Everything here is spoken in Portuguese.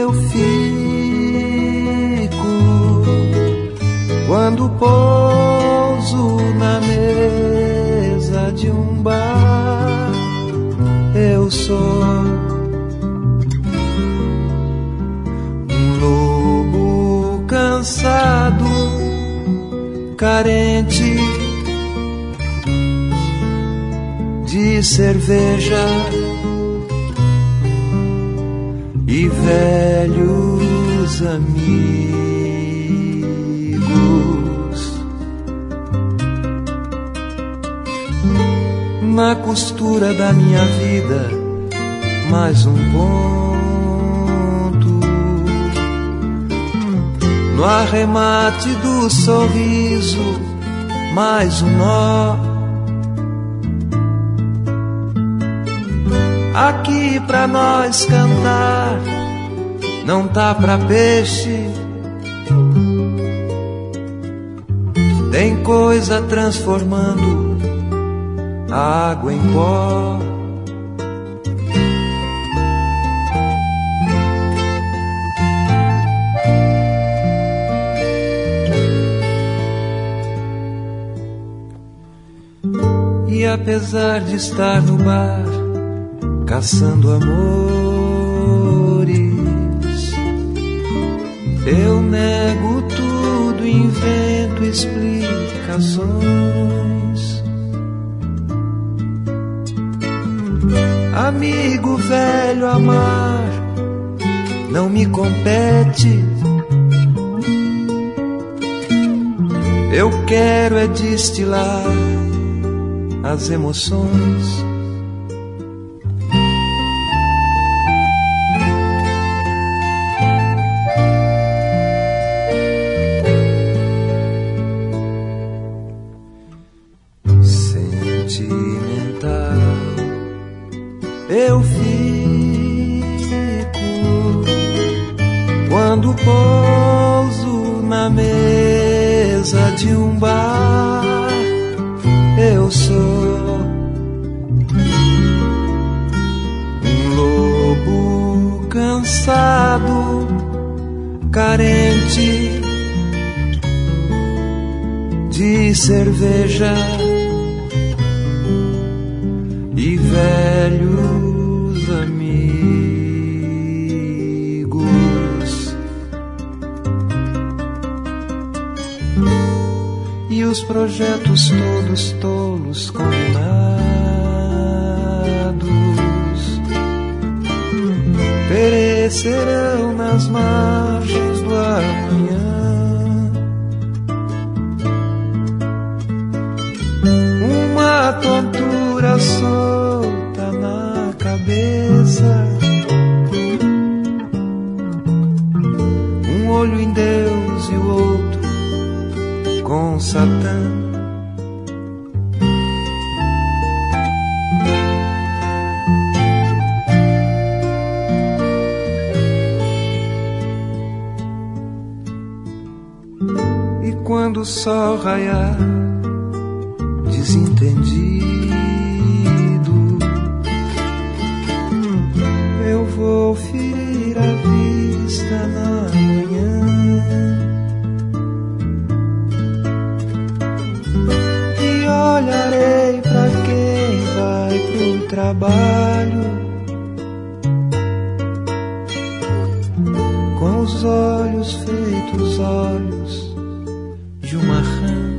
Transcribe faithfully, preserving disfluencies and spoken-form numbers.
eu fico quando pouso na mesa de um bar. Eu sou um lobo cansado, carente de cerveja e velhos amigos. Na costura da minha vida, mais um ponto. No arremate do sorriso, mais um nó. Aqui pra nós cantar não tá pra peixe. Tem coisa transformando a água em pó. E apesar de estar no bar caçando amores, eu nego tudo, invento explicações. Amigo velho, amar não me compete. Eu quero é destilar as emoções. Eu fico quando pouso na mesa de um bar. Eu sou um lobo cansado, carente de cerveja e velhos amigos. E os projetos todos tolos combinados perecerão nas margens do amanhã. Uma tontura solta na cabeça, um olho em Deus e o outro com Satã. E quando o sol raiar, desentendido, eu vou ferir a vista na manhã e olharei pra quem vai pro trabalho com os olhos feitos olhos de uma rã.